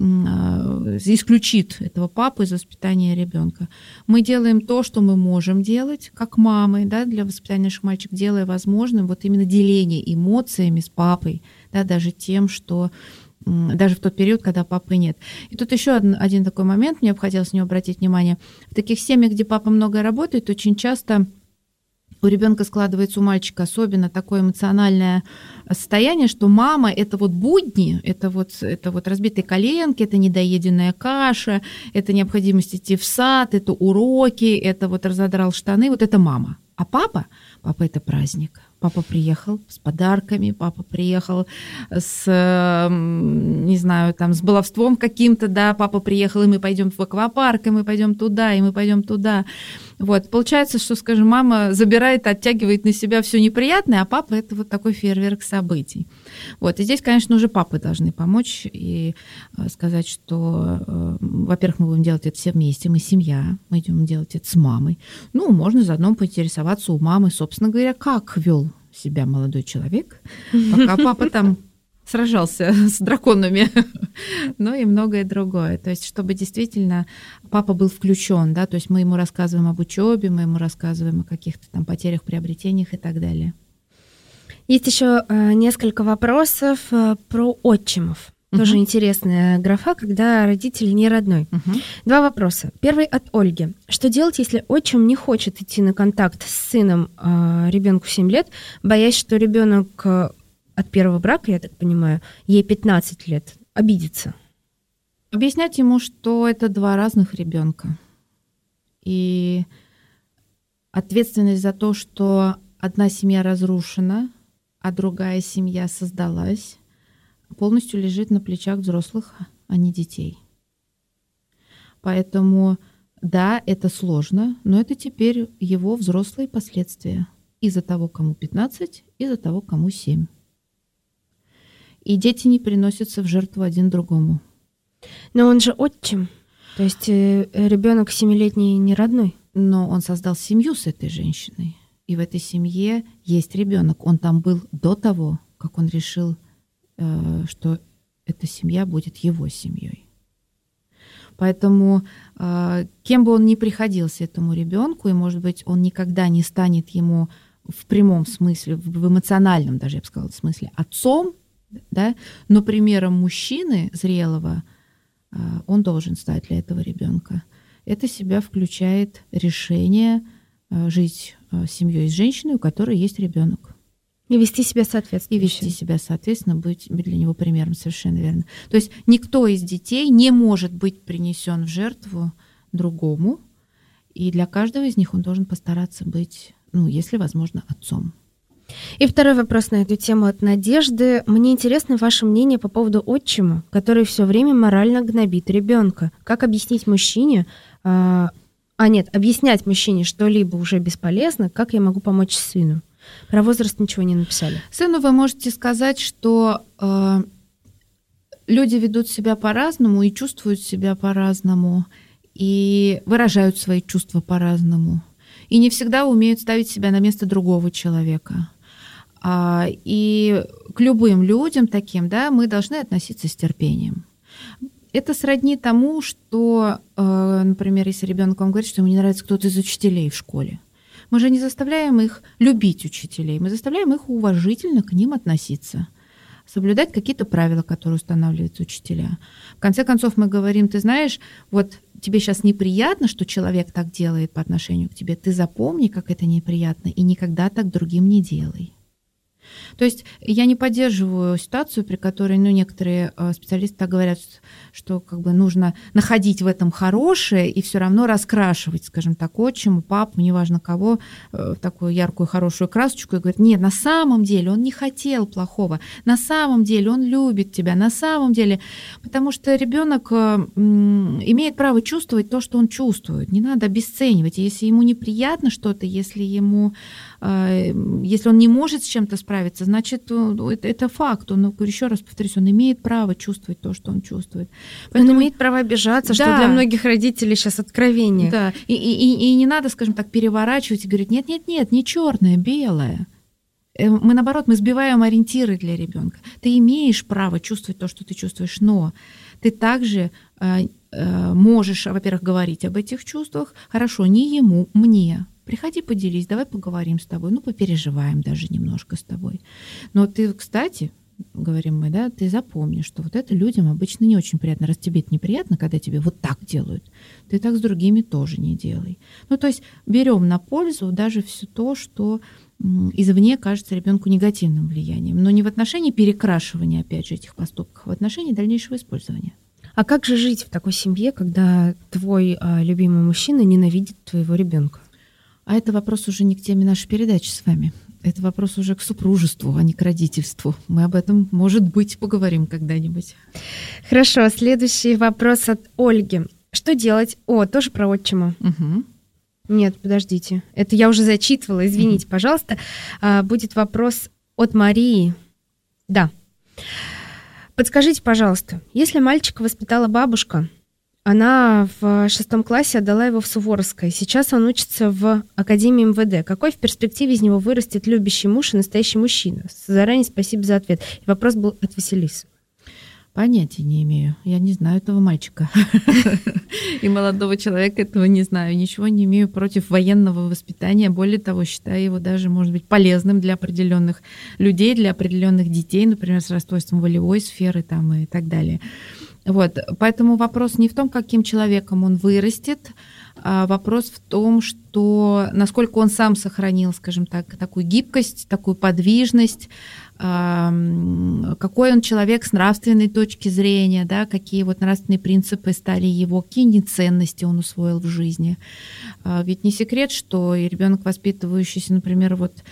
исключит этого папу из воспитания ребенка. Мы делаем то, что мы можем делать, как мамы, да, для воспитания наших мальчиков, делая возможным вот именно деление эмоциями с папой, да, даже тем, что даже в тот период, когда папы нет. И тут еще один такой момент, мне бы хотелось на него обратить внимание. В таких семьях, где папа много работает, очень часто у ребенка складывается, у мальчика особенно такое эмоциональное состояние, что мама — это вот будни, это вот разбитые коленки, это недоеденная каша, это необходимость идти в сад, это уроки, это вот разодрал штаны, вот это мама. А папа — это праздник. Папа приехал с подарками, папа приехал с, не знаю, там, с баловством каким-то, да, папа приехал, и мы пойдем в аквапарк, и мы пойдем туда, и мы пойдем туда. Вот, получается, что, скажем, мама забирает, оттягивает на себя все неприятное, а папа — это вот такой фейерверк событий. Вот, и здесь, конечно, уже папы должны помочь и сказать, что, во-первых, мы будем делать это все вместе, мы семья, мы идем делать это с мамой. Ну, можно заодно поинтересоваться у мамы, собственно говоря, как вел себя молодой человек, пока папа там сражался с драконами, ну и многое другое. То есть, чтобы действительно папа был включен, да, то есть мы ему рассказываем об учебе, мы ему рассказываем о каких-то там потерях, приобретениях и так далее.
Есть еще несколько вопросов про отчимов. Тоже интересная графа, когда родитель не родной. 2 вопроса. Первый от Ольги. Что делать, если отчим не хочет идти на контакт с сыном ребенку 7 лет, боясь, что ребенок от первого брака, я так понимаю, ей 15 лет, обидится?
Объяснять ему, что это 2 разных ребенка. И ответственность за то, что одна семья разрушена, а другая семья создалась, полностью лежит на плечах взрослых, а не детей. Поэтому, да, это сложно, но это теперь его взрослые последствия. И за того, кому 15, и за того, кому 7. И дети не приносятся в жертву один другому.
Но он же отчим, то есть ребенок 7-летний не родной.
Но он создал семью с этой женщиной. И в этой семье есть ребенок. Он там был до того, как он решил, что эта семья будет его семьей. Поэтому кем бы он ни приходился этому ребенку, и, может быть, он никогда не станет ему в прямом смысле, в эмоциональном даже, я бы сказала, смысле, отцом, да, но примером мужчины зрелого он должен стать для этого ребенка. Это в себя включает решение жить семьей с женщиной, у которой есть ребенок.
И вести себя соответственно.
И вести себя соответственно, быть для него примером, совершенно верно. То есть никто из детей не может быть принесен в жертву другому, и для каждого из них он должен постараться быть, если возможно, отцом.
И второй вопрос на эту тему от Надежды. Мне интересно ваше мнение по поводу отчима, который все время морально гнобит ребенка. Как объяснить мужчине, объяснять мужчине что-либо уже бесполезно, как я могу помочь сыну? Про возраст ничего не написали.
Сыну вы можете сказать, что люди ведут себя по-разному и чувствуют себя по-разному, и выражают свои чувства по-разному, и не всегда умеют ставить себя на место другого человека. И к любым людям таким, да, мы должны относиться с терпением. Это сродни тому, что, например, если ребенок вам говорит, что ему не нравится кто-то из учителей в школе, мы же не заставляем их любить учителей, мы заставляем их уважительно к ним относиться, соблюдать какие-то правила, которые устанавливают учителя. В конце концов, мы говорим, ты знаешь, вот тебе сейчас неприятно, что человек так делает по отношению к тебе, ты запомни, как это неприятно, и никогда так другим не делай. То есть я не поддерживаю ситуацию, при которой, некоторые специалисты так говорят, что как бы нужно находить в этом хорошее и все равно раскрашивать, скажем так, отчиму, папу, неважно кого, такую яркую, хорошую красочку, и говорит, нет, на самом деле он не хотел плохого, на самом деле он любит тебя, на самом деле, потому что ребенок имеет право чувствовать то, что он чувствует, не надо обесценивать, если ему неприятно что-то, если он не может с чем-то справиться, значит, это факт. Он, еще раз повторюсь, он имеет право чувствовать то, что он чувствует.
Поэтому... Он имеет право обижаться, что для многих родителей сейчас откровение.
Да, и не надо, скажем так, переворачивать и говорить, нет, не черное, белое. Мы, наоборот, мы сбиваем ориентиры для ребенка. Ты имеешь право чувствовать то, что ты чувствуешь, но ты также можешь, во-первых, говорить об этих чувствах. Хорошо, не ему, мне. Приходи, поделись, давай поговорим с тобой, попереживаем даже немножко с тобой. Но ты, кстати, говорим мы, да, ты запомни, что вот это людям обычно не очень приятно. Раз тебе это неприятно, когда тебе вот так делают, ты так с другими тоже не делай. То есть берем на пользу даже все то, что извне кажется ребенку негативным влиянием, но не в отношении перекрашивания, опять же, этих поступков, а в отношении дальнейшего использования.
А как же жить в такой семье, когда твой любимый мужчина ненавидит твоего ребенка?
А это вопрос уже не к теме нашей передачи с вами. Это вопрос уже к супружеству, а не к родительству. Мы об этом, может быть, поговорим когда-нибудь.
Хорошо, следующий вопрос от Ольги. Что делать? Тоже про отчима.
Угу.
Нет, подождите. Это я уже зачитывала, извините, пожалуйста. Будет вопрос от Марии. Да. Подскажите, пожалуйста, если мальчика воспитала бабушка, она в 6 классе отдала его в Суворовское. Сейчас он учится в Академии МВД. Какой в перспективе из него вырастет любящий муж и настоящий мужчина? Заранее спасибо за ответ. И вопрос был от Василисы.
Понятия не имею. Я не знаю этого мальчика. И молодого человека этого не знаю. Ничего не имею против военного воспитания. Более того, считаю его даже, может быть, полезным для определенных людей, для определенных детей, например, с расстройством волевой сферы и так далее. Вот. Поэтому вопрос не в том, каким человеком он вырастет, а вопрос в том, что насколько он сам сохранил, скажем так, такую гибкость, такую подвижность, какой он человек с нравственной точки зрения, да, какие нравственные принципы стали его, какие ценности он усвоил в жизни. Ведь не секрет, что и ребенок, воспитывающийся, например,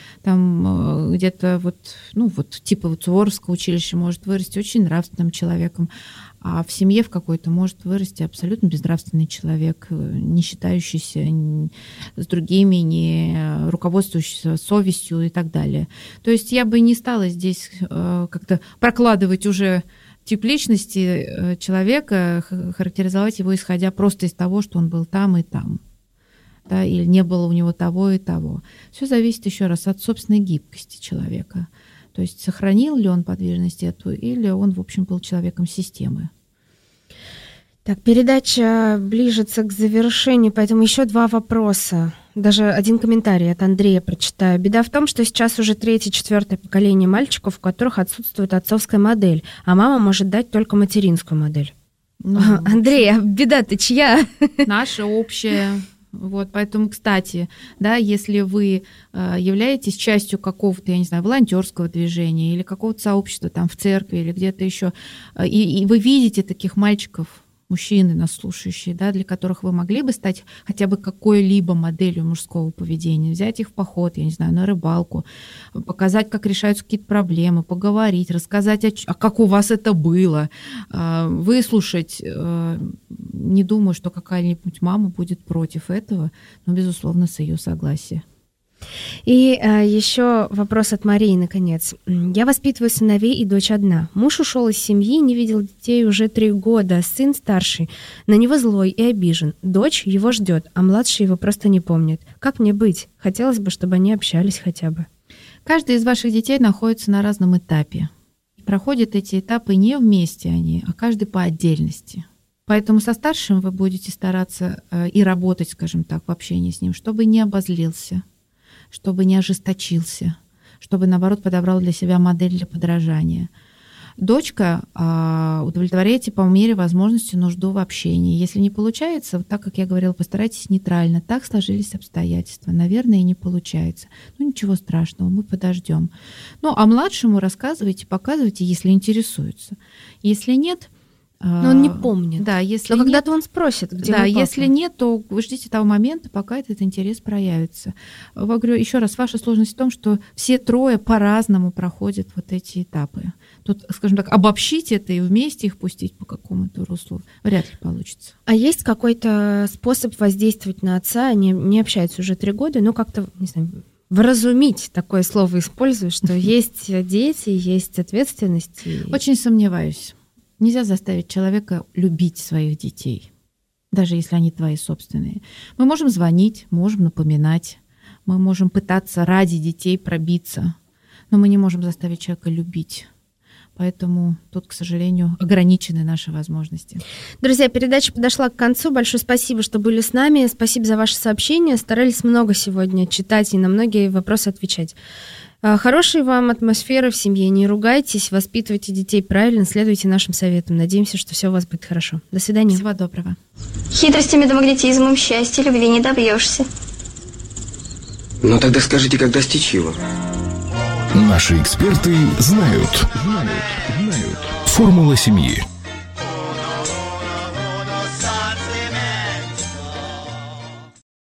где-то типа Суворовского училища, может вырасти очень нравственным человеком, а в семье в какой-то может вырасти абсолютно безнравственный человек, не считающийся с другими, не руководствующийся совестью и так далее. То есть я бы не стала здесь как-то прокладывать уже тип личности человека, характеризовать его, исходя просто из того, что он был там и там, да, или не было у него того и того. Все зависит еще раз от собственной гибкости человека. То есть сохранил ли он подвижность эту, или он, в общем, был человеком системы.
Так, передача ближется к завершению, поэтому еще 2 вопроса. Даже один комментарий от Андрея прочитаю. Беда в том, что сейчас уже 3-4 поколение мальчиков, у которых отсутствует отцовская модель, а мама может дать только материнскую модель. Андрей, а беда-то чья?
Наша общая. Поэтому, кстати, да, если вы являетесь частью какого-то, я не знаю, волонтерского движения или какого-то сообщества в церкви или где-то еще, и вы видите таких мальчиков, мужчины, нас слушающие, да, для которых вы могли бы стать хотя бы какой-либо моделью мужского поведения, взять их в поход, я не знаю, на рыбалку, показать, как решаются какие-то проблемы, поговорить, рассказать, как у вас это было, выслушать. Не думаю, что какая-нибудь мама будет против этого, но, безусловно, с ее согласия.
И еще вопрос от Марии, наконец. Я воспитываю сыновей и дочь одна. Муж ушел из семьи, не видел детей уже 3 года. Сын старший, на него злой и обижен. Дочь его ждет, а младший его просто не помнит. Как мне быть? Хотелось бы, чтобы они общались хотя бы.
Каждый из ваших детей находится на разном этапе. Проходят эти этапы не вместе они, а каждый по отдельности. Поэтому со старшим вы будете стараться и работать, скажем так, в общении с ним, чтобы не обозлился, чтобы не ожесточился, чтобы, наоборот, подобрал для себя модель для подражания. дочка, удовлетворяйте по мере возможности нужду в общении. Если не получается, вот так, как я говорила, постарайтесь нейтрально. Так сложились обстоятельства. Наверное, и не получается. Ну, ничего страшного, мы подождем. Ну, а младшему рассказывайте, показывайте, если интересуется. Если нет...
Но он не помнит.
Да, если
но
нет,
когда-то он спросит, где
да,
мой папа.
если нет, то вы ждите того момента, пока этот интерес проявится. Я говорю еще раз, ваша сложность в том, что все трое по-разному проходят вот эти этапы. Тут, скажем так, обобщить это и вместе их пустить по какому-то руслу вряд ли получится.
А есть какой-то способ воздействовать на отца? Они не общаются уже 3 года, ну как-то, не знаю, вразумить, такое слово использую, что есть дети, есть ответственность.
Очень сомневаюсь. Нельзя заставить человека любить своих детей, даже если они твои собственные. Мы можем звонить, можем напоминать, мы можем пытаться ради детей пробиться, но мы не можем заставить человека любить. Поэтому тут, к сожалению, ограничены наши возможности.
Друзья, передача подошла к концу. Большое спасибо, что были с нами. Спасибо за ваши сообщения. Старались много сегодня читать и на многие вопросы отвечать. Хорошей вам атмосферы в семье. Не ругайтесь, воспитывайте детей правильно, следуйте нашим советам. Надеемся, что все у вас будет хорошо. До свидания.
Всего доброго.
Хитростями да магнетизмом счастья, любви не добьешься.
Ну тогда скажите, как достичь его?
Наши эксперты знают. Формула семьи.